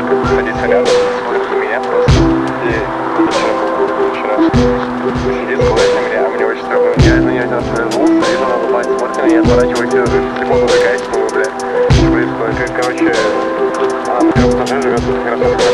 садится рядом, смотрит на меня просто. И вчера сидит, смотрит на меня, а мне очень стрёмно. Я развернулся, и она улыбается, смотрит на меня, отворачиваюсь, и секунду такая, думаю, бля, что происходит. Короче, она на первом этаже живет, как раз